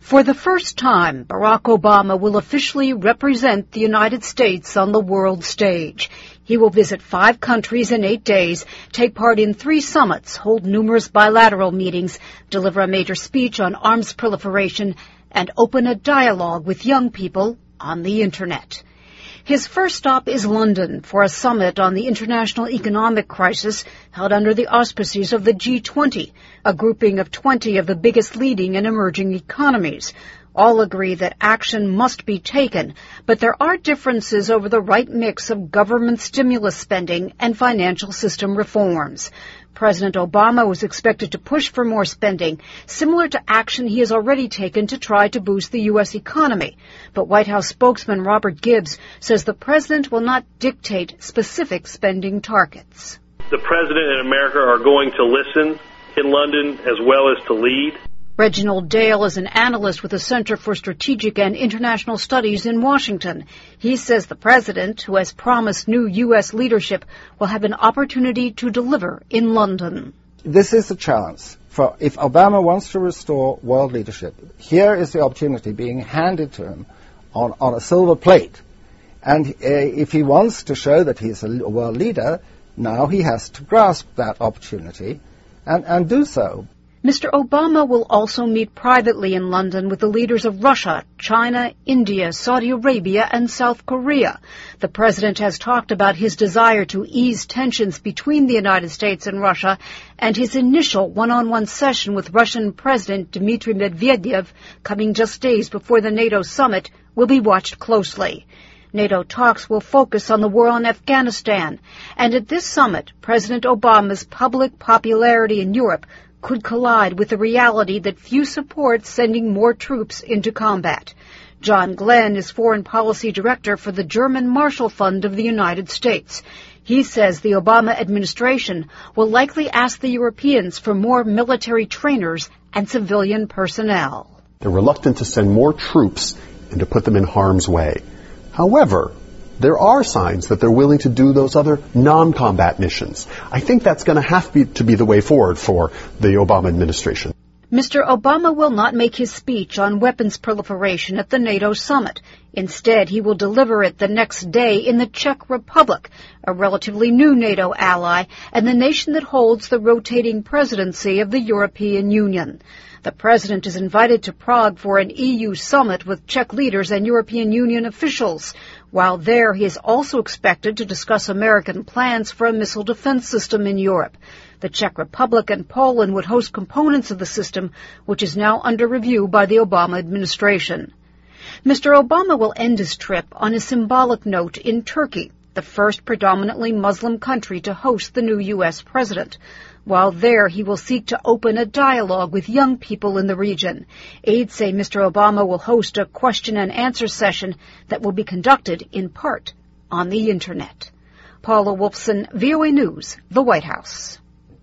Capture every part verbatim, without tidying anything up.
For the first time, Barack Obama will officially represent the United States on the world stage. He will visit five countries in eight days, take part in three summits, hold numerous bilateral meetings, deliver a major speech on arms proliferation, and open a dialogue with young people on the Internet. His first stop is London for a summit on the international economic crisis held under the auspices of the G twenty, a grouping of twenty of the biggest leading and emerging economies. All agree that action must be taken, but there are differences over the right mix of government stimulus spending and financial system reforms. President Obama was expected to push for more spending, similar to action he has already taken to try to boost the U S economy. But White House spokesman Robert Gibbs says the president will not dictate specific spending targets. The president and America are going to listen in London as well as to lead. Reginald Dale is an analyst with the Center for Strategic and International Studies in Washington. He says the president, who has promised new U S leadership, will have an opportunity to deliver in London. This is a challenge. For if Obama wants to restore world leadership, here is the opportunity being handed to him on, on a silver plate. And uh, if he wants to show that he's a world leader, now he has to grasp that opportunity and, and do so. Mister Obama will also meet privately in London with the leaders of Russia, China, India, Saudi Arabia, and South Korea. The president has talked about his desire to ease tensions between the United States and Russia, and his initial one-on-one session with Russian President Dmitry Medvedev, coming just days before the NATO summit, will be watched closely. NATO talks will focus on the war in Afghanistan, and at this summit, President Obama's public popularity in Europe could collide with the reality that few support sending more troops into combat. John Glenn is Foreign Policy Director for the German Marshall Fund of the United States. He says the Obama administration will likely ask the Europeans for more military trainers and civilian personnel. They're reluctant to send more troops and to put them in harm's way. However, there are signs that they're willing to do those other non-combat missions. I think that's going to have be, to be the way forward for the Obama administration. Mister Obama will not make his speech on weapons proliferation at the NATO summit. Instead, he will deliver it the next day in the Czech Republic, a relatively new NATO ally and the nation that holds the rotating presidency of the European Union. The president is invited to Prague for an E U summit with Czech leaders and European Union officials. While there, he is also expected to discuss American plans for a missile defense system in Europe. The Czech Republic and Poland would host components of the system, which is now under review by the Obama administration. Mister Obama will end his trip on a symbolic note in Turkey, the first predominantly Muslim country to host the new U S president. While there, he will seek to open a dialogue with young people in the region. Aides say Mister Obama will host a question and answer session that will be conducted in part on the Internet. Paula Wolfson, V O A News, the White House.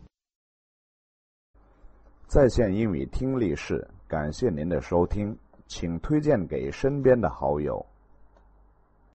在线英语听力室，感谢您的收听，请推荐给身边的好友。